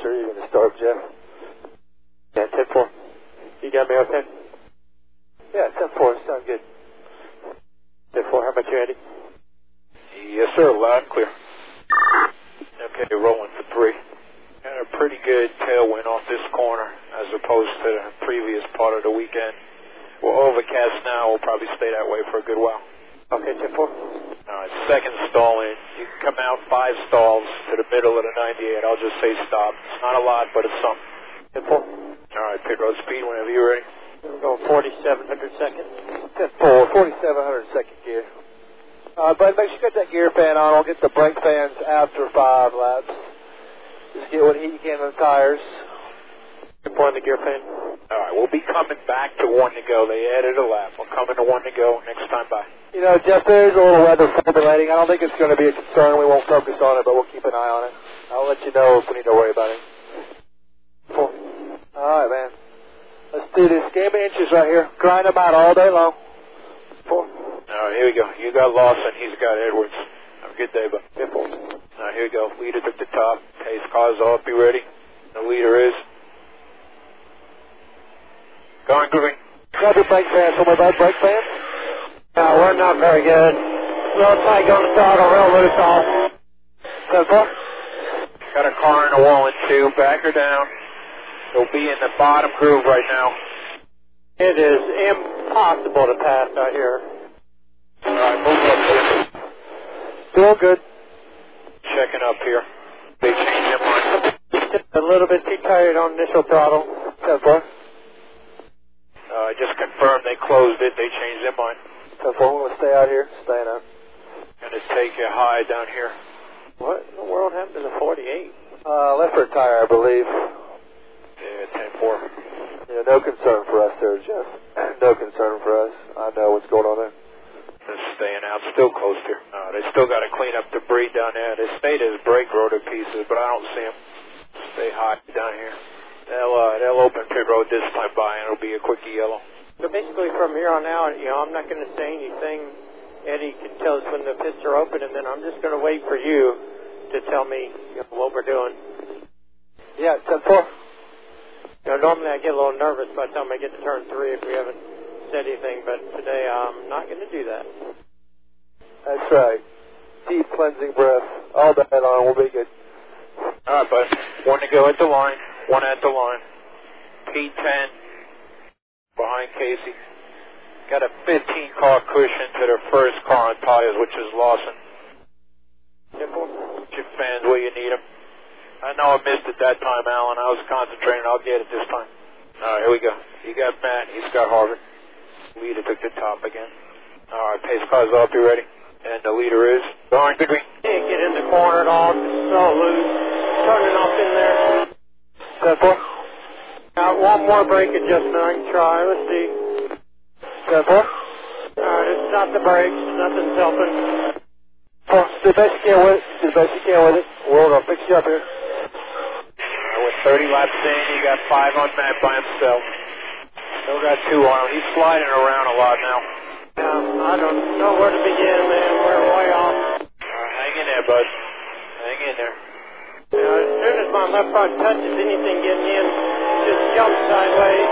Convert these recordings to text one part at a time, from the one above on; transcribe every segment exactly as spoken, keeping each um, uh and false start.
sure you're going to start, Jeff. Yeah, ten four. You got me okay? Yeah, ten four. Sounds good. ten four, how about you, Andy? Yes, sir. Loud and clear. Okay, rolling for three. Had a pretty good tailwind off this corner as opposed to the previous part of the weekend. We're overcast now. We'll probably stay that way for a good while. Okay, ten four. All right, second stall in. You can come out five stalls to the middle of the ninety-eight. I'll just say stop. It's not a lot, but it's something. ten four. All right, pit road speed whenever you're ready. We're going forty-seven hundred seconds. ten four, forty-seven hundred second gear. Uh, but make sure you get that gear fan on. I'll get the brake fans after five laps. Just get what heat you can on the tires. Deploying the gear fan. All right, we'll be coming back to one to go. They added a lap. We're coming to one to go next time by. You know, Jeff, there is a little weather formulating. I don't think it's going to be a concern. We won't focus on it, but we'll keep an eye on it. I'll let you know if we need to worry about it. Four. All right, man. Let's do this. Game of inches right here. Grind them out all day long. Four. All right, here we go. You got Lawson. He's got Edwards. Have a good day, bud. ten four. All right, here we go. Leader at the top. Pace cars off. Be ready. The leader is going green. Grab your brake fans. Somewhere about brake fans? No, we're not very good. Real tight on the throttle, real loose off. ten four. Got a car in the wall in two. Back her down. They'll be in the bottom groove right now. It is impossible to pass out here. All right, move up here. Doing good. Checking up here. They changed their mind. A little bit too tight on initial throttle. ten four. Uh, just confirmed they closed it. They changed their mind. ten four. We're going to stay out here. Staying out. Gonna take you high down here. What in the world happened to the forty-eight? Uh, left rear tire, I believe. Yeah, ten four. Yeah, no concern for us there, Jeff. No concern for us. I know what's going on there. They're staying out, still close here. Uh, they still got to clean up debris down there. They stayed as brake rotor pieces, but I don't see them. Stay high down here. They'll, uh, they'll open pit road this time by, and it'll be a quickie yellow. So basically from here on out, you know, I'm not going to say anything. Eddie can tell us when the pits are open, and then I'm just going to wait for you to tell me, you know, what we're doing. Yeah, ten four. You know, normally I get a little nervous by the time I get to turn three if we haven't said anything, but today I'm not going to do that. That's right. Deep cleansing breath. All day long. We'll be good. All right, bud. One to go at the line. One at the line. P ten behind Casey. Got a fifteen car cushion to their first car on tires, which is Lawson. Simple. Get your fans where you need them. I know I missed it that time, Alan. I was concentrating. I'll get it this time. All right, here we go. You got Matt. He's got Harvard. Leader took the top again. All right, pace cars up. You ready? And the leader is going good green. Can't get in the corner at all. It's so loose. Turning off in there. ten four. Got one more brake adjustment I can try. Let's see. ten four. All right, it's not the brakes. Nothing's helping. Four. Do the best you can with it. Do the best you can with it. We're going to fix you up here. Uh, with thirty laps in, you got five on Matt by himself. Still got two on him. He's sliding around a lot now. Um, I don't know where to begin, man. We're way off. Uh, hang in there, bud. Hang in there. You know, as soon as my left front touches anything getting in, it just jumps sideways.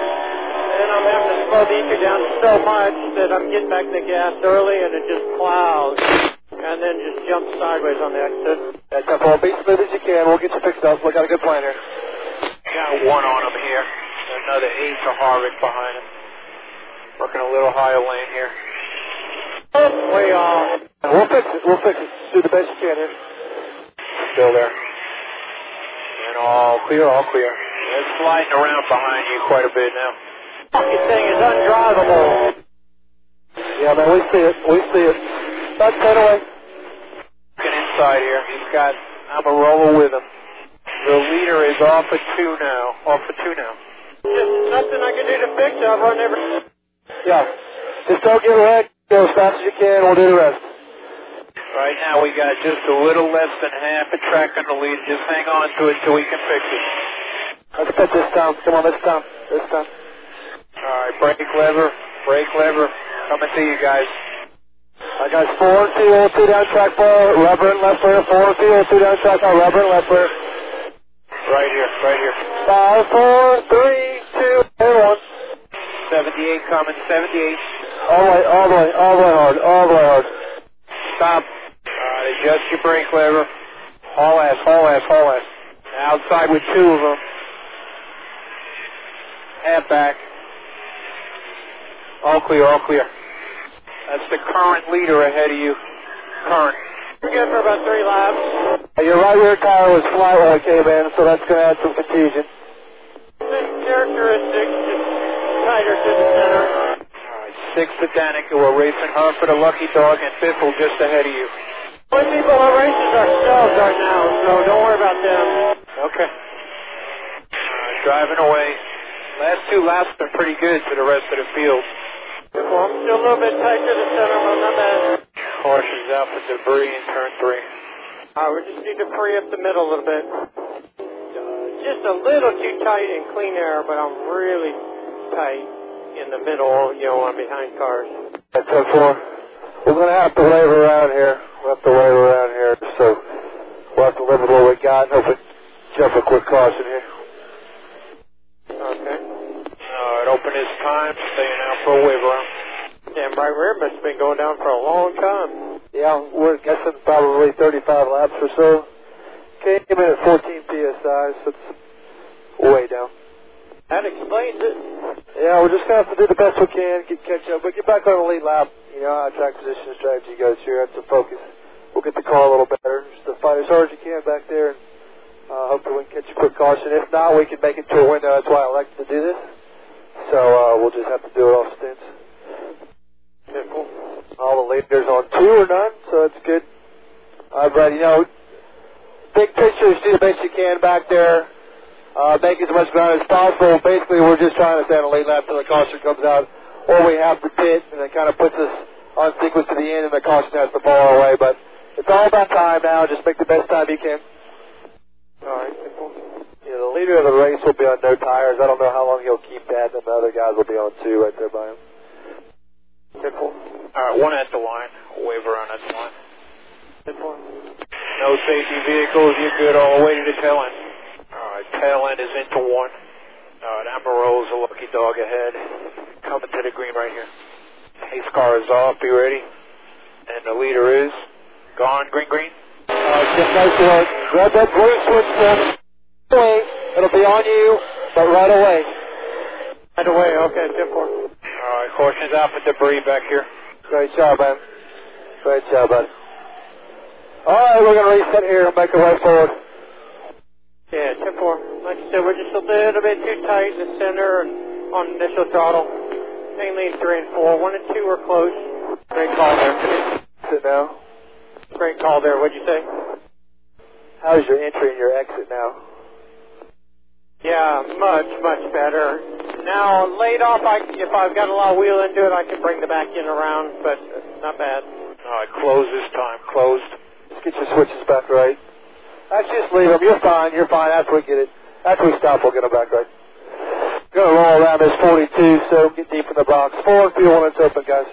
And I'm having to slow the E Q down so much that I'm getting back the gas early and it just plows. And then just jumps sideways on the exit. Yeah, ten four. Be as smooth as you can. We'll get you fixed up. We got a good plan here. Got one on him here. Another eight to Harvick behind him. Working a little higher lane here. Way off. We'll fix it. We'll fix it. Do the best you can here. Still there. And all clear, all clear. They're sliding around behind you quite a bit now. Fucking thing is undrivable. Yeah, man, we see it. We see it. That's ten away. Looking inside here. He's got Amarola with him. The leader is off of two now. Off of two now. Just nothing I can do to fix it. I've run every... Yeah. Just don't get wrecked. Go as fast as you can. We'll do the rest. Right now we got just a little less than half a track on the lead. Just hang on to it till we can fix it. Let's put this down. Come on, this time. This time. All right, brake lever, brake lever. Coming to you guys. I got four and two, two down track bar, rubber and left rear, four and two, two down track bar, rubber and left rear. Right here, right here. Five, four, three, two, and one. seventy-eight coming, seventy-eight. All the way, all the way, all the way hard, all the way hard. Stop. Alright, adjust your brake lever. Haul ass, haul ass, haul ass. Outside with two of them. Half back. All clear, all clear. That's the current leader ahead of you. Current. We're good for about three laps. Your right rear tire was flat when we came in, so that's going to add some confusion. Same characteristics, just tighter to the center. Alright, six to Danica. We're racing her for the Lucky Dog, and Biffle just ahead of you. Only people who races ourselves right now, so don't worry about them. Okay. Uh, driving away. Last two laps have been pretty good to the rest of the field. Well, I'm still a little bit tight to the center, but not bad. Caution's out for debris in turn three. Alright, we just need to free up the middle a little bit. Uh, just a little too tight in clean air, but I'm really tight in the middle, you know, I'm behind cars. That's ten four. We're going to have to wave around here. We'll have to wave around here, so we'll have to live with what we got and hope it jump a quick caution here. Okay. Alright, open his time, staying out for a wave around. Damn right rear must have been going down for a long time. Yeah, we're guessing probably thirty-five laps or so. Came in at fourteen P S I, so it's way down. That explains it. Yeah, we're just going to have to do the best we can, get catch up, but get back on the lead lap. You know how track position strategy goes here. That's the focus. We'll get the car a little better. Just to fight as hard as you can back there, and uh, hopefully we can catch a quick caution. If not, we can make it to a window. That's why I like to do this. So uh, we'll just have to do it off stints. Simple. All the leaders on two or none, so it's good. Uh, but, you know, big picture is do the best you can back there. Uh, make as much ground as possible. Basically, we're just trying to stay on the lead lap till the caution comes out, or we have to pit, and it kind of puts us on sequence to the end, and the caution has to fall our way. But it's all about time now. Just make the best time you can. All right, simple. Yeah, the leader of the race will be on no tires. I don't know how long he'll keep that, and the other guys will be on two right there by him. Simple. Alright, one at the line. Wave around at the line. Simple. No safety vehicles. You're good all the way to the tail end. Alright, tail end is into one. Alright, Amarillo's a Lucky Dog ahead. Coming to the green right here. Pace car is off. Be ready. And the leader is gone. Green, green. Uh, just nice work. Grab that blue switch then. Away. It'll be on you, but right away. Right away, okay, simple. Alright, caution's out for debris back here. Great job, man. Great job, bud. Alright, we're going to reset here and make our way forward. Yeah, ten four. Like I said, we're just a little bit too tight in the center and on initial throttle. Mainly three and four. One and two are close. Great call there. Sit now. Great call there. What'd you say? How's your entry and your exit now? Yeah, much, much better. Now, laid off, I, if I've got a lot of wheel into it, I can bring the back end around, but not bad. Alright, close this time. Closed. Just get your switches back right. Actually, just leave them. You're fine. You're fine. After we get it, after we stop, we'll get them back right. We're going to roll around this forty-two, so get deep in the box. Four and fuel when it's open, guys.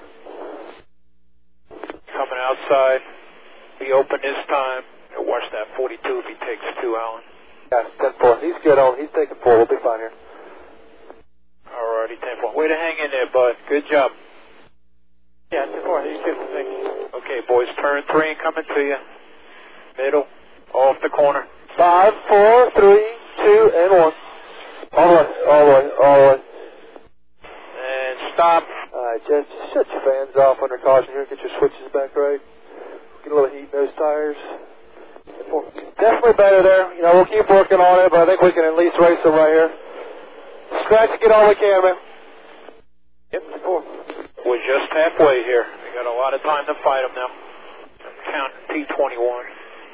Coming outside. Be open this time. And watch that forty-two if he takes two, Alan. Yeah, ten four. He's good on. He's taking four. We'll be fine here. Alrighty, ten four. Way to hang in there, bud. Good job. Yeah, ten four. He's good. Thank you. Okay, boys, turn three coming to you. Middle. Off the corner. Five, four, three, two, and one. All the way, all the way, all the way. And stop. Alright, just, just shut your fans off under caution here. Get your switches back right. Get a little heat in those tires. Definitely better there. You know, we'll keep working on it, but I think we can at least race them right here. Scratch and get all we can, man. Yep, four. We're just halfway here. We got a lot of time to fight them now. I'm counting P twenty-one.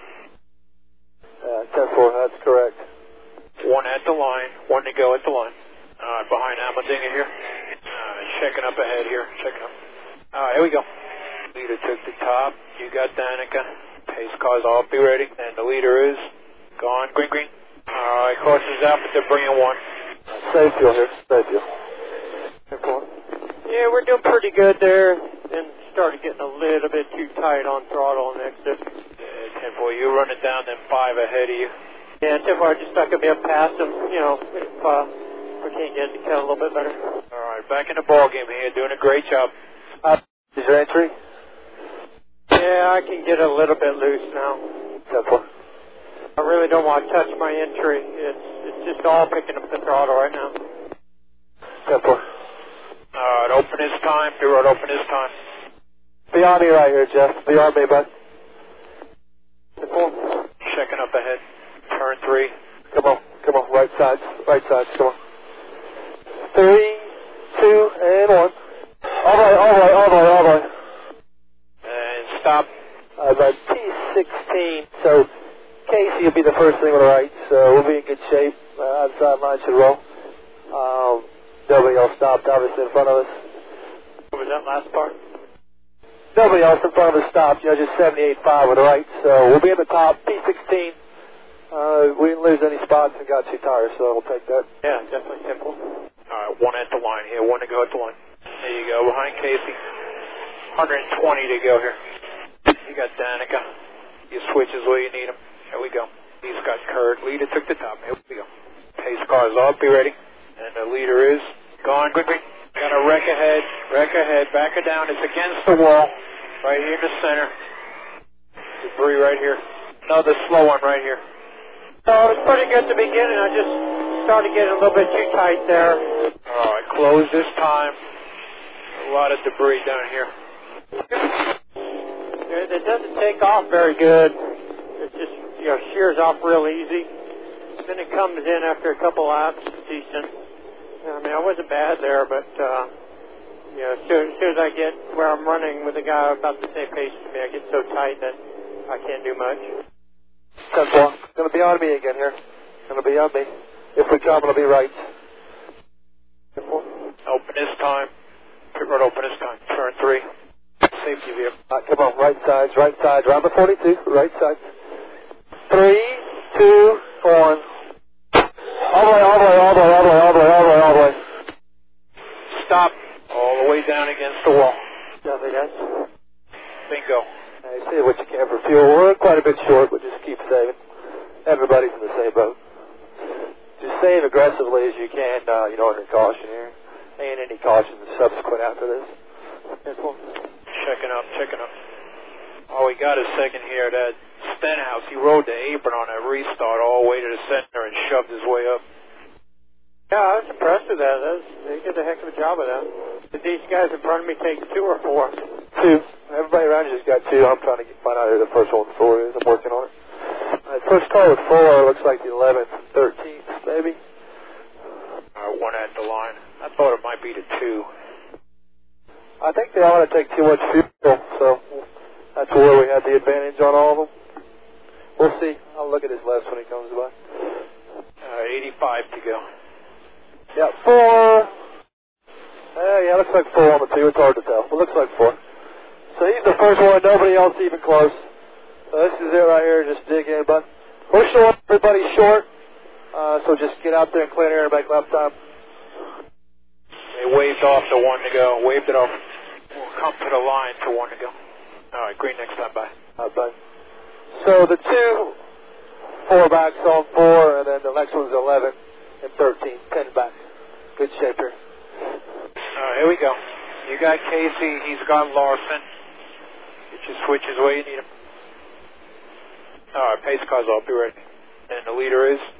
Uh, ten four, that's correct. One at the line, one to go at the line. Uh, behind Almendinger here. Uh, checking up ahead here, checking up. Alright, here we go. Leader took the top. You got Danica. Pace car's off, be ready. And the leader is gone. Green, green. Alright, caution's out for debris in one. Safe fuel here, safe fuel. ten four. Yeah, we're doing pretty good there. And started getting a little bit too tight on throttle and exit. Yeah, ten four, you running down them five ahead of you. Yeah, so far just not going to be able to pass him, you know, if uh, we can't get the cut a little bit better. All right, back in the ball game here, doing a great job. Uh, is your entry? Yeah, I can get a little bit loose now. ten four. I really don't want to touch my entry. It's it's just all picking up the throttle right now. ten four. All right, open his time. Be right, open his time. Beyond me right here, Jeff. Beyond me, bud. ten four. Checking up ahead. Turn three. Come on, come on, right sides, right sides, come on. Three, two, and one. All right, all right, all right, all right. And stop. Uh, about T sixteen, so Casey will be the first thing on the right, so we'll be in good shape. Uh, outside line should roll. Um, nobody else stopped, obviously, in front of us. What was that last part? Nobody else in front of us stopped, you know, just seventy-eight five on the right, so we'll be in the top. T sixteen. Uh, we didn't lose any spots and got two tires, so we'll take that. Yeah, definitely simple. All right, one at the line here, one to go at the line. There you go, behind Casey. one hundred twenty to go here. You got Danica. Your switches where you need them. Here we go. He's got Kurt. Leader took the top. Here we go. Pace car's up. Be ready. And the leader is gone. Good. Got a wreck ahead. Wreck ahead. Back her down. It's against the wall. Right here in the center. Debris right here. Another slow one right here. So it was pretty good at the beginning. I just started getting a little bit too tight there. All right. Close this time. A lot of debris down here. It doesn't take off very good. It just, you know, shears off real easy. Then it comes in after a couple laps, decent. I mean, I wasn't bad there, but, uh, you know, as soon, as soon as I get where I'm running with a guy about the same pace as me, I get so tight that I can't do much. ten four. Going to be on me again here. Going to be on me. If we come, it'll be right. Open this time. Pit road open this time. Turn three. Safety vehicle. Right, come on, right sides, right sides, around the forty-two, right sides. Three, two, one. All the way, all the way, all the way, all the way, all the way, all the way, all the way. Stop. All the way down against the wall. Lovely, guys. Bingo. Hey, see what you can for fuel. We're quite a bit short, but just keep saving. Everybody's in the same boat. Just save aggressively as you can, uh, you know, under caution here. Ain't any caution subsequent after this. Checking up, checking up. Oh, we got a second here. That Stenhouse, he rode the apron on that restart all the way to the center and shoved his way up. Yeah, I was impressed with that. that was, they did a heck of a job of that. Did these guys in front of me take two or four? Two. Everybody around you has got two. I'm trying to get, find out who the first one with four is. I'm working on it. Uh, first car with four looks like the eleventh, thirteenth, maybe. Uh, one at the line. I thought it might be the two. I think they ought to take too much fuel, so that's where we have the advantage on all of them. We'll see. I'll look at his left when he comes by. Uh, eighty-five to go. Yeah, four. Uh, yeah, looks like four on the two. It's hard to tell. It looks like four. So he's the first one. Nobody else even close. So this is it right here. Just dig in, bud. We're short. Everybody's short. Uh, so just get out there and clear air and make lap time. They waved off the one to go. Waved it off. We'll come to the line for one to go. All right, green next time. Bye. All right, bye. So the two, four backs on four, and then the next one's eleven and thirteen, ten back. Good shape here. All right, here we go. You got Casey. He's got Larson. Get your switches where you need them. All right, pace car's off. Be ready. And the leader is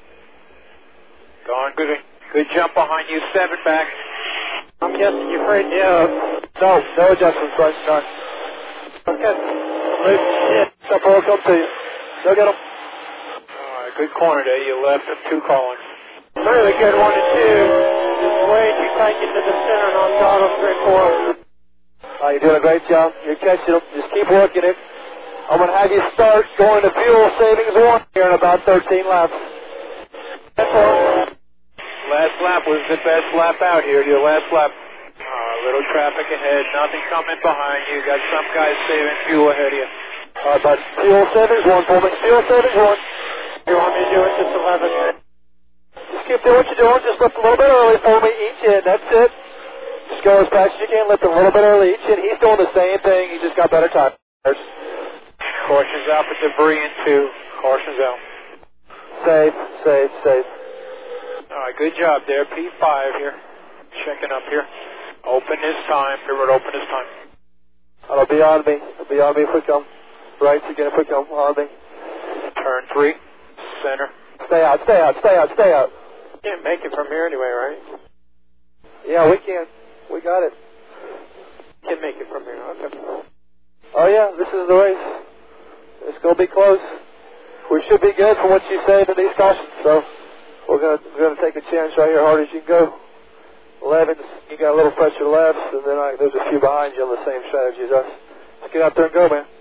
gone. Good, good jump behind you. Seven back. I'm guessing you're afraid, yeah. No, no adjustments, right? None. Okay. Luke, yeah. Step forward, come to you. Go get them. All right, good corner there. You left them two calling. Really good one and two. Just way too tight into the center and on throttle three four. Uh, you're doing a great job. You're catching them. Just keep working it. I'm going to have you start going to fuel savings one here in about thirteen laps. That's all. Last lap was the best lap out here. Your last lap. Uh, little traffic ahead. Nothing coming behind you. Got some guys saving fuel ahead of you. All right, bud. Fuel savings one for me. Fuel savings one. You want me to do it just eleven? Just keep doing what you're doing. Just lift a little bit early for me each in. That's it. Just go as fast as you can. Lift a little bit early each in. He's doing the same thing. He just got better tires. Caution's out for debris in two. Caution's out. safe, safe, safe. All right, good job there. P five here. Checking up here. Open this time. Pivot open this time. It'll be on me. It'll be on me if we come. Right again if we come. On me. Turn three. Center. Stay out, stay out, stay out, stay out. Can't make it from here anyway, right? Yeah, we can. We got it. Can't make it from here. Okay. Oh yeah, this is the race. It's going to be close. We should be good from what you say to these cautions, so we're going to we're going to take a chance right here, hard as you can go. elevens, you got a little pressure lefts, and then I, there's a few behind you on the same strategy as us. Let's get out there and go, man.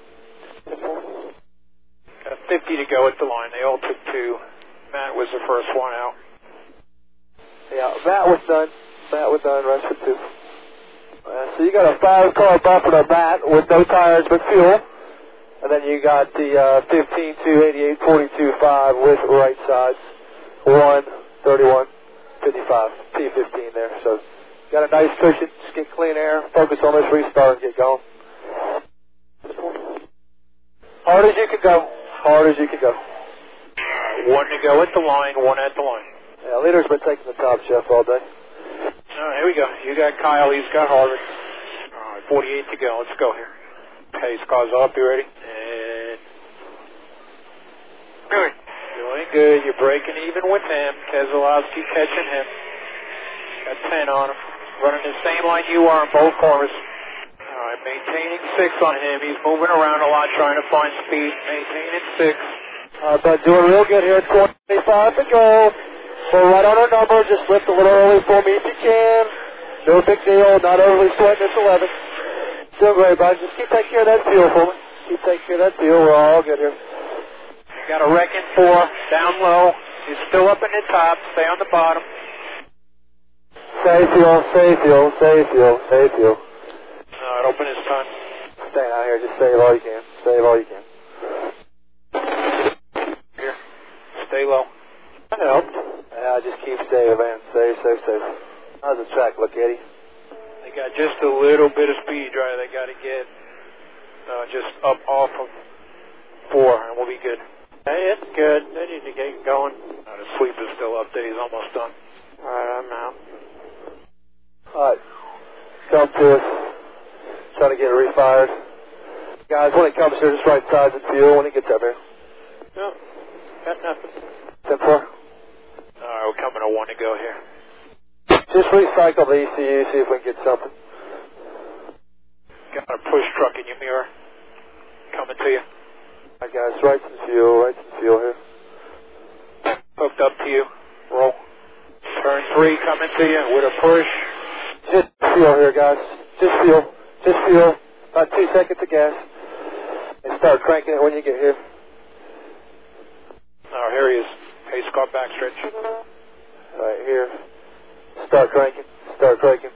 Got fifty to go at the line. They all took two. Matt was the first one out. Yeah, Matt was done. Matt was done, rest for two. Uh, so you got a five-car bumper to Matt with no tires but fuel. And then you got the uh, fifteen two eighty-eight forty-two five with right sides. one thirty-one fifty-five P fifteen there. So got a nice cushion. Just get clean air. Focus on this restart and get going. Hard as you can go. Hard as you can go. One to go at the line, one at the line. Yeah, leader's been taking the top, Jeff, all day. All right, here we go. You got Kyle, he's got Harvick. All right, forty-eight to go. Let's go here. Pace cars up. You ready? And good. Doing good. You're breaking even with him. Keselowski catching him. Got ten on him. Running the same line you are in both cars. All right, maintaining six on him. He's moving around a lot, trying to find speed. Maintaining six. Uh, but doing real good here at twenty-five to go. We're right on our number. Just lift a little early for me if you can. No big deal. Not overly sweating. It's eleven. Doing great, bud. Just keep taking care of that fuel for me. Keep taking care of that fuel. We're all good here. You got a wreck in four. Down low. He's still up in the top. Stay on the bottom. Safe fuel. Safe fuel. Safe fuel. Safe fuel. All right, open this time. Stay out here. Just save all you can. Save all you can. Here. Stay low. That helped. Yeah, just keep saving, man. Save, save, save. How's the track look, Eddie? They got just a little bit of speed, right? They got to get uh, just up off of four, and we'll be good. Hey, it's good. They need to get going. Uh, the sweep is still up there. He's almost done. All right, I'm out. All right. Come to us. Trying to get it refired. Guys, when it comes here, just right sides and fuel when it gets up here. No, got nothing. ten four. All right, we're coming to one to go here. Just recycle the E C U, see if we can get something. Got a push truck in your mirror. Coming to you. All right, guys, right some fuel, right some fuel here. Hooked up to you. Roll. Turn three coming to you with a push. Just fuel here, guys. Just fuel. Just fuel. About two seconds of gas. And start cranking it when you get here. Oh, here he is. Pace car backstretch. Right here. Start cranking. Start cranking.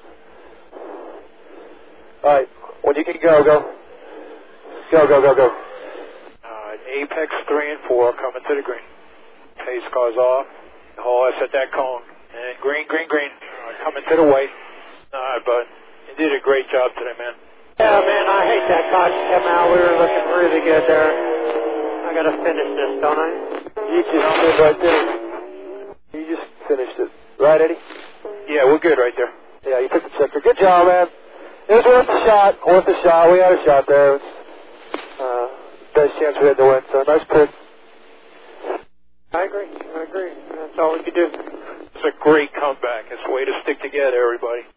All right. When you can go, go. Go, go, go, go. Uh, Apex three and four coming to the green. Pace car's off. Oh, that's at that cone. And green, green, green. Uh, coming to the white. All right, bud. You did a great job today, man. Yeah, man, I hate that caution come out. We were looking really good there. I got to finish this, don't I? You just did right there. You just finished it. Right, Eddie? Yeah, we're good right there. Yeah, you took the checker. Good job, man. It was worth a shot. Worth a shot. We had a shot there. It was uh, best chance we had to win. So nice pick. I agree. I agree. That's all we could do. It's a great comeback. It's a way to stick together, everybody.